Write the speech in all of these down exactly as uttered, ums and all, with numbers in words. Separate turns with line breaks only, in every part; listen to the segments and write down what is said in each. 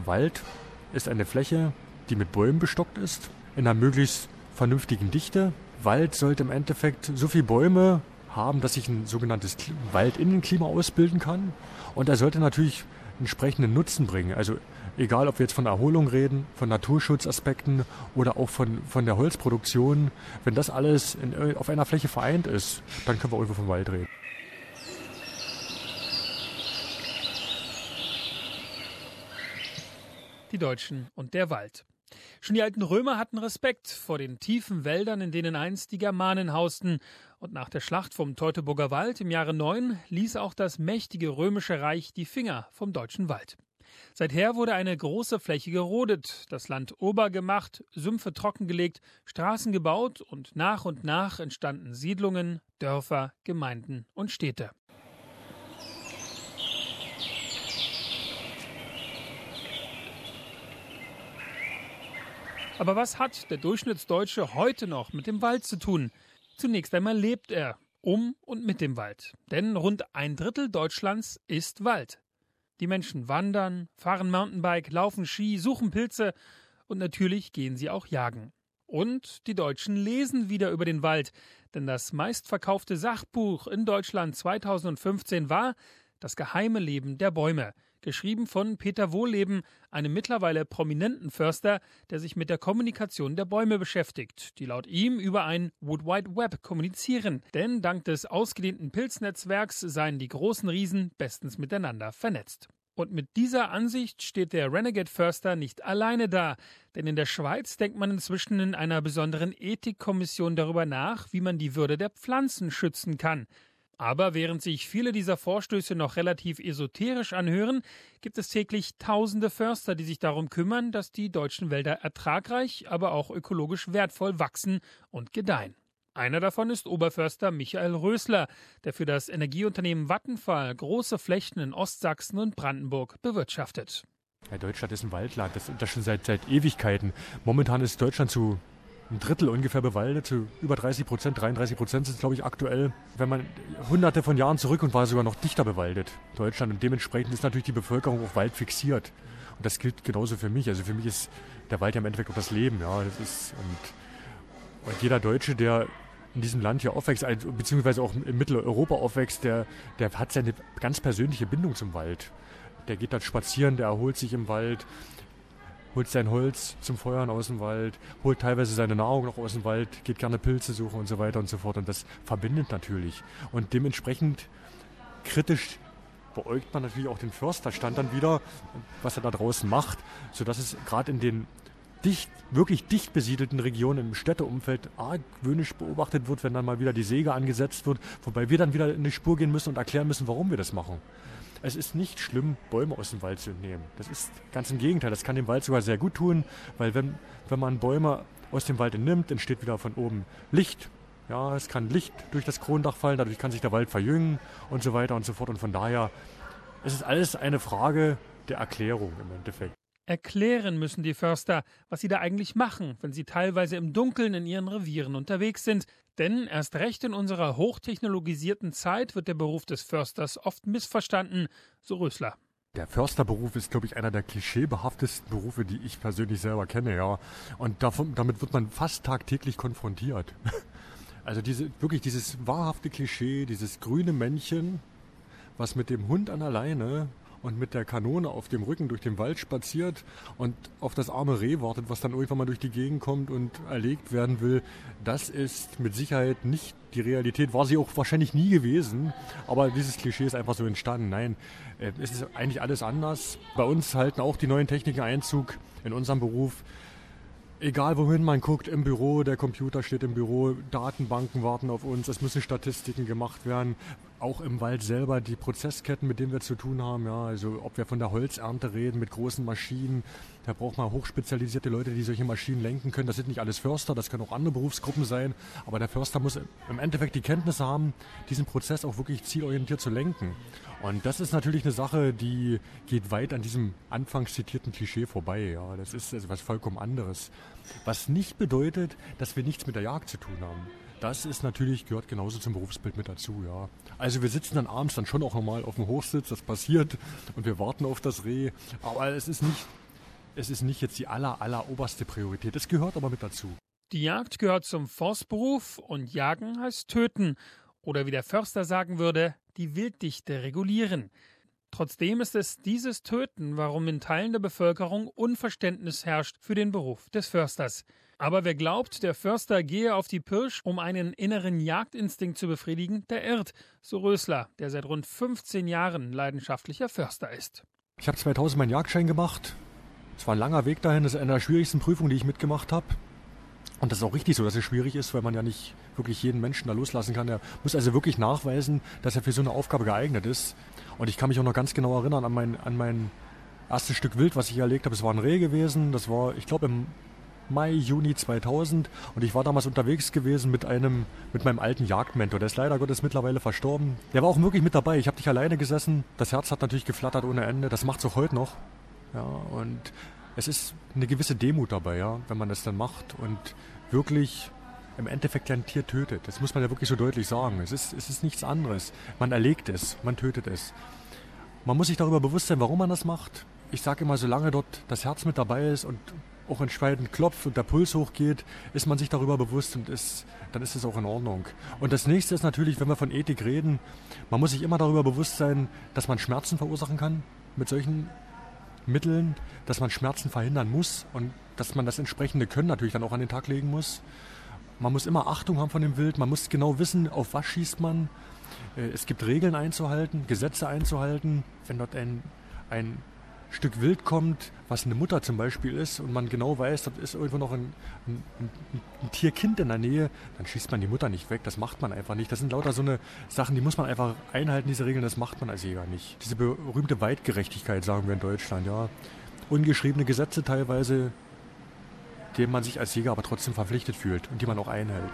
Wald ist eine Fläche, die mit Bäumen bestockt ist, in einer möglichst vernünftigen Dichte. Wald sollte im Endeffekt so viele Bäume haben, dass sich ein sogenanntes Waldinnenklima ausbilden kann. Und er sollte natürlich entsprechenden Nutzen bringen. Also egal, ob wir jetzt von Erholung reden, von Naturschutzaspekten oder auch von, von der Holzproduktion. Wenn das alles in, auf einer Fläche vereint ist, dann können wir irgendwo vom Wald reden.
Die Deutschen und der Wald. Schon die alten Römer hatten Respekt vor den tiefen Wäldern, in denen einst die Germanen hausten. Und nach der Schlacht vom Teutoburger Wald im Jahre neun ließ auch das mächtige römische Reich die Finger vom deutschen Wald. Seither wurde eine große Fläche gerodet, das Land urbar gemacht, Sümpfe trockengelegt, Straßen gebaut und nach und nach entstanden Siedlungen, Dörfer, Gemeinden und Städte. Aber was hat der Durchschnittsdeutsche heute noch mit dem Wald zu tun? Zunächst einmal lebt er um und mit dem Wald. Denn rund ein Drittel Deutschlands ist Wald. Die Menschen wandern, fahren Mountainbike, laufen Ski, suchen Pilze und natürlich gehen sie auch jagen. Und die Deutschen lesen wieder über den Wald, denn das meistverkaufte Sachbuch in Deutschland zweitausendfünfzehn war Das geheime Leben der Bäume, geschrieben von Peter Wohlleben, einem mittlerweile prominenten Förster, der sich mit der Kommunikation der Bäume beschäftigt, die laut ihm über ein Wood Wide Web kommunizieren. Denn dank des ausgedehnten Pilznetzwerks seien die großen Riesen bestens miteinander vernetzt. Und mit dieser Ansicht steht der Renegade-Förster nicht alleine da, denn in der Schweiz denkt man inzwischen in einer besonderen Ethikkommission darüber nach, wie man die Würde der Pflanzen schützen kann. Aber während sich viele dieser Vorstöße noch relativ esoterisch anhören, gibt es täglich tausende Förster, die sich darum kümmern, dass die deutschen Wälder ertragreich, aber auch ökologisch wertvoll wachsen und gedeihen. Einer davon ist Oberförster Michael Rösler, der für das Energieunternehmen Vattenfall große Flächen in Ostsachsen und Brandenburg bewirtschaftet.
Ja, Deutschland ist ein Waldland, das, das schon seit, seit Ewigkeiten. Momentan ist Deutschland zu ein Drittel ungefähr bewaldet, zu über dreißig Prozent, dreiunddreißig Prozent sind es, glaube ich, aktuell. Wenn man hunderte von Jahren zurück und war sogar noch dichter bewaldet, Deutschland. Und dementsprechend ist natürlich die Bevölkerung auf Wald fixiert. Und das gilt genauso für mich. Also für mich ist der Wald ja im Endeffekt auch das Leben. Ja, das ist, und, und jeder Deutsche, der in diesem Land hier aufwächst, beziehungsweise auch in Mitteleuropa aufwächst, der, der hat seine ganz persönliche Bindung zum Wald. Der geht dann spazieren, der erholt sich im Wald, holt sein Holz zum Feuern aus dem Wald, holt teilweise seine Nahrung noch aus dem Wald, geht gerne Pilze suchen und so weiter und so fort. Und das verbindet natürlich. Und dementsprechend kritisch beäugt man natürlich auch den Försterstand dann wieder, was er da draußen macht, sodass es gerade in den dicht, wirklich dicht besiedelten Regionen im Städteumfeld argwöhnisch beobachtet wird, wenn dann mal wieder die Säge angesetzt wird, wobei wir dann wieder in die Spur gehen müssen und erklären müssen, warum wir das machen. Es ist nicht schlimm, Bäume aus dem Wald zu entnehmen. Das ist ganz im Gegenteil. Das kann dem Wald sogar sehr gut tun, weil wenn, wenn man Bäume aus dem Wald entnimmt, entsteht wieder von oben Licht. Ja, es kann Licht durch das Kronendach fallen, dadurch kann sich der Wald verjüngen und so weiter und so fort. Und von daher ist es alles eine Frage der Erklärung im Endeffekt.
Erklären müssen die Förster, was sie da eigentlich machen, wenn sie teilweise im Dunkeln in ihren Revieren unterwegs sind. Denn erst recht in unserer hochtechnologisierten Zeit wird der Beruf des Försters oft missverstanden, so Rösler.
Der Försterberuf ist, glaube ich, einer der klischeebehaftesten Berufe, die ich persönlich selber kenne, ja. Und davon, damit wird man fast tagtäglich konfrontiert. Also diese, wirklich dieses wahrhafte Klischee, dieses grüne Männchen, was mit dem Hund an der Leine und mit der Kanone auf dem Rücken durch den Wald spaziert und auf das arme Reh wartet, was dann irgendwann mal durch die Gegend kommt und erlegt werden will, das ist mit Sicherheit nicht die Realität, war sie auch wahrscheinlich nie gewesen, aber dieses Klischee ist einfach so entstanden. Nein, es ist eigentlich alles anders. Bei uns halten auch die neuen Techniken Einzug in unserem Beruf. Egal wohin man guckt, im Büro, der Computer steht im Büro, Datenbanken warten auf uns, es müssen Statistiken gemacht werden. Auch im Wald selber die Prozessketten, mit denen wir zu tun haben, ja, also ob wir von der Holzernte reden mit großen Maschinen, da braucht man hochspezialisierte Leute, die solche Maschinen lenken können. Das sind nicht alles Förster, das können auch andere Berufsgruppen sein, aber der Förster muss im Endeffekt die Kenntnisse haben, diesen Prozess auch wirklich zielorientiert zu lenken. Und das ist natürlich eine Sache, die geht weit an diesem anfangs zitierten Klischee vorbei. Ja, das ist also was vollkommen anderes. Was nicht bedeutet, dass wir nichts mit der Jagd zu tun haben. Das ist natürlich, gehört genauso zum Berufsbild mit dazu, ja. Also wir sitzen dann abends dann schon auch nochmal auf dem Hochsitz, das passiert und wir warten auf das Reh. Aber es ist nicht es ist nicht jetzt die aller, aller oberste Priorität. Es gehört aber mit dazu.
Die Jagd gehört zum Forstberuf und Jagen heißt töten. Oder wie der Förster sagen würde, die Wilddichte regulieren. Trotzdem ist es dieses Töten, warum in Teilen der Bevölkerung Unverständnis herrscht für den Beruf des Försters. Aber wer glaubt, der Förster gehe auf die Pirsch, um einen inneren Jagdinstinkt zu befriedigen, der irrt, so Rösler, der seit rund fünfzehn Jahren leidenschaftlicher Förster ist.
Ich habe zweitausend meinen Jagdschein gemacht. Es war ein langer Weg dahin, das ist eine der schwierigsten Prüfungen, die ich mitgemacht habe. Und das ist auch richtig so, dass es schwierig ist, weil man ja nicht wirklich jeden Menschen da loslassen kann. Er muss also wirklich nachweisen, dass er für so eine Aufgabe geeignet ist. Und ich kann mich auch noch ganz genau erinnern an mein, an mein erstes Stück Wild, was ich erlegt habe. Es war ein Reh gewesen, das war, ich glaube, im Mai, Juni zweitausend. Und ich war damals unterwegs gewesen mit einem, mit meinem alten Jagdmentor. Der ist leider Gottes mittlerweile verstorben. Der war auch wirklich mit dabei. Ich habe nicht alleine gesessen. Das Herz hat natürlich geflattert ohne Ende. Das macht es auch heute noch. Ja, und es ist eine gewisse Demut dabei, ja, wenn man das dann macht und wirklich im Endeffekt ein Tier tötet. Das muss man ja wirklich so deutlich sagen. Es ist, es ist nichts anderes. Man erlegt es, man tötet es. Man muss sich darüber bewusst sein, warum man das macht. Ich sage immer, solange dort das Herz mit dabei ist und auch entscheidend klopft und der Puls hochgeht, ist man sich darüber bewusst und ist, dann ist es auch in Ordnung. Und das Nächste ist natürlich, wenn wir von Ethik reden, man muss sich immer darüber bewusst sein, dass man Schmerzen verursachen kann mit solchen Mitteln, dass man Schmerzen verhindern muss und dass man das entsprechende Können natürlich dann auch an den Tag legen muss. Man muss immer Achtung haben von dem Wild, man muss genau wissen, auf was schießt man. Es gibt Regeln einzuhalten, Gesetze einzuhalten. Wenn dort ein, ein Stück Wild kommt, was eine Mutter zum Beispiel ist und man genau weiß, dort ist irgendwo noch ein, ein, ein, ein Tierkind in der Nähe, dann schießt man die Mutter nicht weg. Das macht man einfach nicht. Das sind lauter so eine Sachen, die muss man einfach einhalten, diese Regeln, das macht man als Jäger nicht. Diese berühmte Weitgerechtigkeit, sagen wir in Deutschland, ja. Ungeschriebene Gesetze teilweise, denen man sich als Jäger aber trotzdem verpflichtet fühlt und die man auch einhält.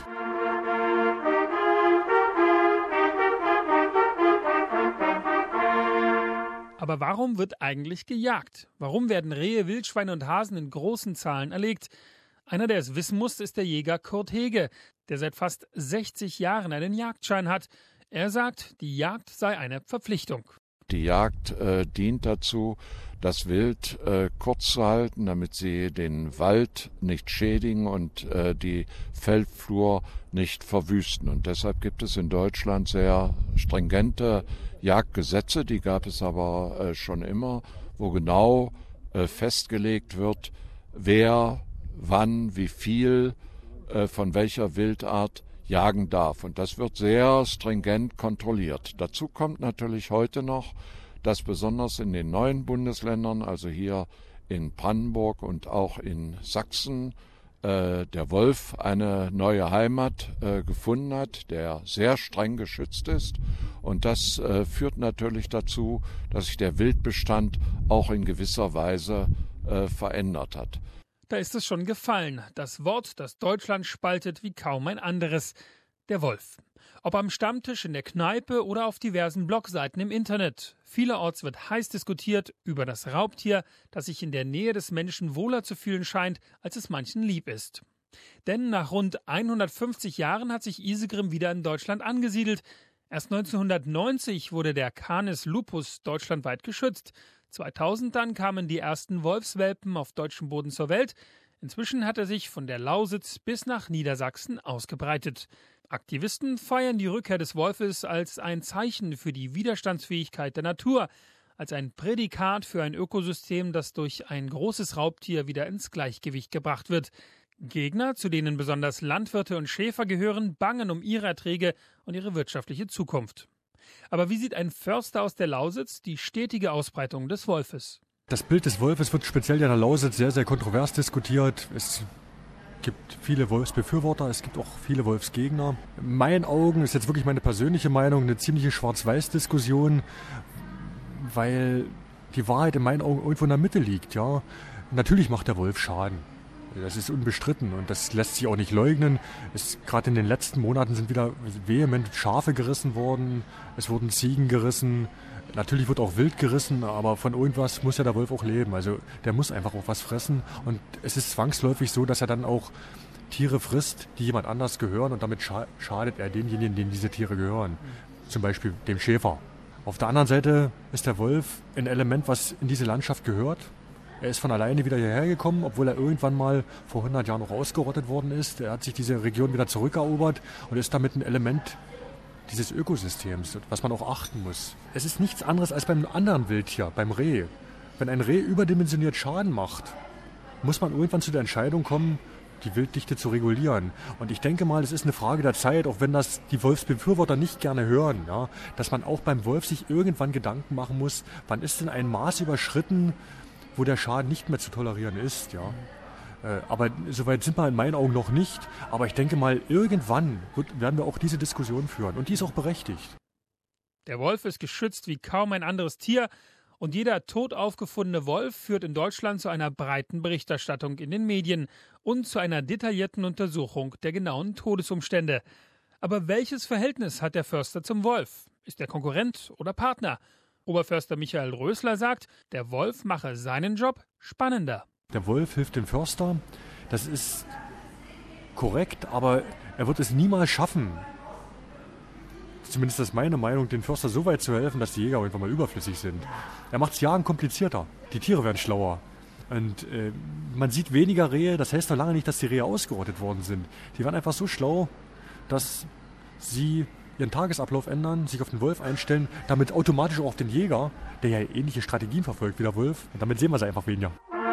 Aber warum wird eigentlich gejagt? Warum werden Rehe, Wildschweine und Hasen in großen Zahlen erlegt? Einer, der es wissen muss, ist der Jäger Kurt Hege, der seit fast sechzig Jahren einen Jagdschein hat. Er sagt, die Jagd sei eine Verpflichtung.
Die Jagd äh, dient dazu, das Wild äh, kurz zu halten, damit sie den Wald nicht schädigen und äh, die Feldflur nicht verwüsten. Und deshalb gibt es in Deutschland sehr stringente Jagdgesetze, die gab es aber äh, schon immer, wo genau äh, festgelegt wird, wer, wann, wie viel, äh, von welcher Wildart jagen darf. Und das wird sehr stringent kontrolliert. Dazu kommt natürlich heute noch, dass besonders in den neuen Bundesländern, also hier in Brandenburg und auch in Sachsen, äh, der Wolf eine neue Heimat äh, gefunden hat, der sehr streng geschützt ist. Und das äh, führt natürlich dazu, dass sich der Wildbestand auch in gewisser Weise äh, verändert hat.
Da ist es schon gefallen, das Wort, das Deutschland spaltet wie kaum ein anderes, der Wolf. Ob am Stammtisch, in der Kneipe oder auf diversen Blogseiten im Internet. Vielerorts wird heiß diskutiert über das Raubtier, das sich in der Nähe des Menschen wohler zu fühlen scheint, als es manchen lieb ist. Denn nach rund hundertfünfzig Jahren hat sich Isegrim wieder in Deutschland angesiedelt. Erst neunzehnhundertneunzig wurde der Canis lupus deutschlandweit geschützt. zweitausend dann kamen die ersten Wolfswelpen auf deutschem Boden zur Welt. Inzwischen hat er sich von der Lausitz bis nach Niedersachsen ausgebreitet. Aktivisten feiern die Rückkehr des Wolfes als ein Zeichen für die Widerstandsfähigkeit der Natur, als ein Prädikat für ein Ökosystem, das durch ein großes Raubtier wieder ins Gleichgewicht gebracht wird. Gegner, zu denen besonders Landwirte und Schäfer gehören, bangen um ihre Erträge und ihre wirtschaftliche Zukunft. Aber wie sieht ein Förster aus der Lausitz die stetige Ausbreitung des Wolfes?
Das Bild des Wolfes wird speziell in der Lausitz sehr, sehr kontrovers diskutiert. Es gibt viele Wolfsbefürworter, es gibt auch viele Wolfsgegner. In meinen Augen ist jetzt wirklich meine persönliche Meinung eine ziemliche Schwarz-Weiß-Diskussion, weil die Wahrheit in meinen Augen irgendwo in der Mitte liegt. Ja, natürlich macht der Wolf Schaden. Das ist unbestritten und das lässt sich auch nicht leugnen. Gerade in den letzten Monaten sind wieder vehement Schafe gerissen worden, es wurden Ziegen gerissen. Natürlich wird auch Wild gerissen, aber von irgendwas muss ja der Wolf auch leben. Also der muss einfach auch was fressen. Und es ist zwangsläufig so, dass er dann auch Tiere frisst, die jemand anders gehören. Und damit scha- schadet er denjenigen, denen diese Tiere gehören. Zum Beispiel dem Schäfer. Auf der anderen Seite ist der Wolf ein Element, was in diese Landschaft gehört. Er ist von alleine wieder hierher gekommen, obwohl er irgendwann mal vor hundert Jahren noch ausgerottet worden ist. Er hat sich diese Region wieder zurückerobert und ist damit ein Element dieses Ökosystems, was man auch achten muss. Es ist nichts anderes als beim anderen Wildtier, beim Reh. Wenn ein Reh überdimensioniert Schaden macht, muss man irgendwann zu der Entscheidung kommen, die Wilddichte zu regulieren. Und ich denke mal, es ist eine Frage der Zeit, auch wenn das die Wolfsbefürworter nicht gerne hören, ja, dass man auch beim Wolf sich irgendwann Gedanken machen muss, wann ist denn ein Maß überschritten, wo der Schaden nicht mehr zu tolerieren ist. Ja. Äh, aber soweit sind wir in meinen Augen noch nicht. Aber ich denke mal, irgendwann wird, werden wir auch diese Diskussion führen. Und die ist auch berechtigt.
Der Wolf ist geschützt wie kaum ein anderes Tier. Und jeder tot aufgefundene Wolf führt in Deutschland zu einer breiten Berichterstattung in den Medien und zu einer detaillierten Untersuchung der genauen Todesumstände. Aber welches Verhältnis hat der Förster zum Wolf? Ist er Konkurrent oder Partner? Oberförster Michael Rösler sagt, der Wolf mache seinen Job spannender.
Der Wolf hilft dem Förster, das ist korrekt, aber er wird es niemals schaffen, zumindest ist meine Meinung, den Förster so weit zu helfen, dass die Jäger irgendwann mal überflüssig sind. Er macht es Jagen komplizierter. Die Tiere werden schlauer. Und äh, man sieht weniger Rehe. Das heißt noch lange nicht, dass die Rehe ausgerottet worden sind. Die werden einfach so schlau, dass sie ihren Tagesablauf ändern, sich auf den Wolf einstellen, damit automatisch auch auf den Jäger, der ja ähnliche Strategien verfolgt wie der Wolf. Und damit sehen wir sie einfach weniger.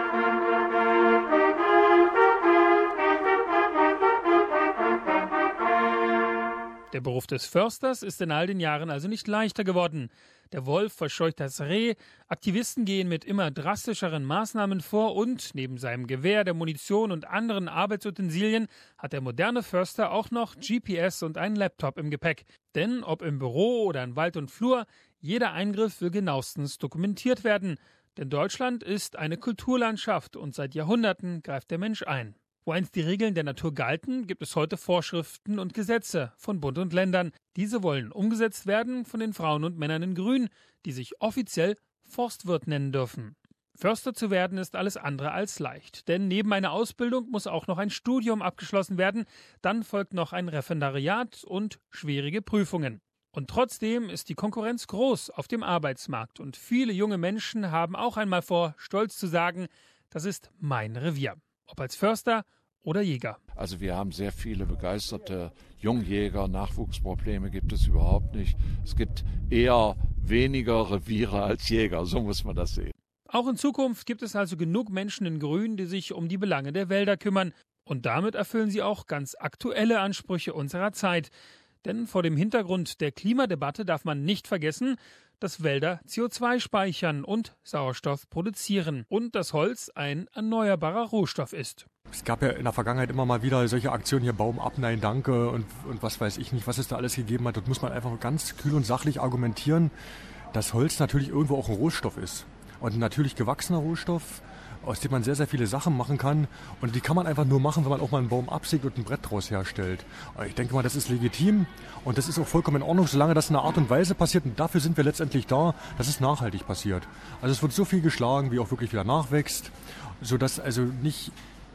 Der Beruf des Försters ist in all den Jahren also nicht leichter geworden. Der Wolf verscheucht das Reh, Aktivisten gehen mit immer drastischeren Maßnahmen vor und neben seinem Gewehr, der Munition und anderen Arbeitsutensilien hat der moderne Förster auch noch G P S und einen Laptop im Gepäck. Denn ob im Büro oder in Wald und Flur, jeder Eingriff will genauestens dokumentiert werden. Denn Deutschland ist eine Kulturlandschaft und seit Jahrhunderten greift der Mensch ein. Wo einst die Regeln der Natur galten, gibt es heute Vorschriften und Gesetze von Bund und Ländern. Diese wollen umgesetzt werden von den Frauen und Männern in Grün, die sich offiziell Forstwirt nennen dürfen. Förster zu werden ist alles andere als leicht, denn neben einer Ausbildung muss auch noch ein Studium abgeschlossen werden, dann folgt noch ein Referendariat und schwierige Prüfungen. Und trotzdem ist die Konkurrenz groß auf dem Arbeitsmarkt und viele junge Menschen haben auch einmal vor, stolz zu sagen, das ist mein Revier. Ob als Förster oder Jäger.
Also wir haben sehr viele begeisterte Jungjäger, Nachwuchsprobleme gibt es überhaupt nicht. Es gibt eher weniger Reviere als Jäger, so muss man das sehen.
Auch in Zukunft gibt es also genug Menschen in Grün, die sich um die Belange der Wälder kümmern. Und damit erfüllen sie auch ganz aktuelle Ansprüche unserer Zeit. Denn vor dem Hintergrund der Klimadebatte darf man nicht vergessen, dass Wälder C O zwei speichern und Sauerstoff produzieren und das Holz ein erneuerbarer Rohstoff ist.
Es gab ja in der Vergangenheit immer mal wieder solche Aktionen hier, Baum ab, nein, danke und, und was weiß ich nicht, was es da alles gegeben hat. Dort muss man einfach ganz kühl und sachlich argumentieren, dass Holz natürlich irgendwo auch ein Rohstoff ist. Und ein natürlich gewachsener Rohstoff, aus dem man sehr, sehr viele Sachen machen kann. Und die kann man einfach nur machen, wenn man auch mal einen Baum absägt und ein Brett draus herstellt. Ich denke mal, das ist legitim und das ist auch vollkommen in Ordnung, solange das in einer Art und Weise passiert. Und dafür sind wir letztendlich da, dass es nachhaltig passiert. Also es wird so viel geschlagen, wie auch wirklich wieder nachwächst, sodass also nicht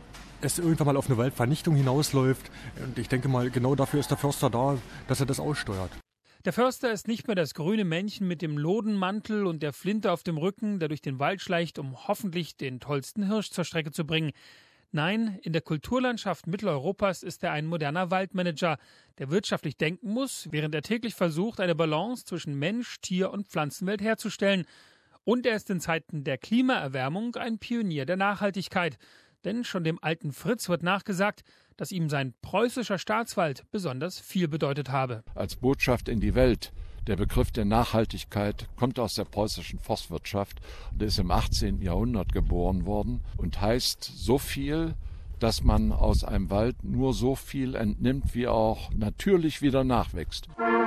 es irgendwann mal auf eine Waldvernichtung hinausläuft. Und ich denke mal, genau dafür ist der Förster da, dass er das aussteuert.
Der Förster ist nicht mehr das grüne Männchen mit dem Lodenmantel und der Flinte auf dem Rücken, der durch den Wald schleicht, um hoffentlich den tollsten Hirsch zur Strecke zu bringen. Nein, in der Kulturlandschaft Mitteleuropas ist er ein moderner Waldmanager, der wirtschaftlich denken muss, während er täglich versucht, eine Balance zwischen Mensch, Tier und Pflanzenwelt herzustellen. Und er ist in Zeiten der Klimaerwärmung ein Pionier der Nachhaltigkeit. Denn schon dem alten Fritz wird nachgesagt, dass ihm sein preußischer Staatswald besonders viel bedeutet habe.
Als Botschaft in die Welt, der Begriff der Nachhaltigkeit kommt aus der preußischen Forstwirtschaft und ist im achtzehnten Jahrhundert geboren worden und heißt so viel, dass man aus einem Wald nur so viel entnimmt, wie auch natürlich wieder nachwächst.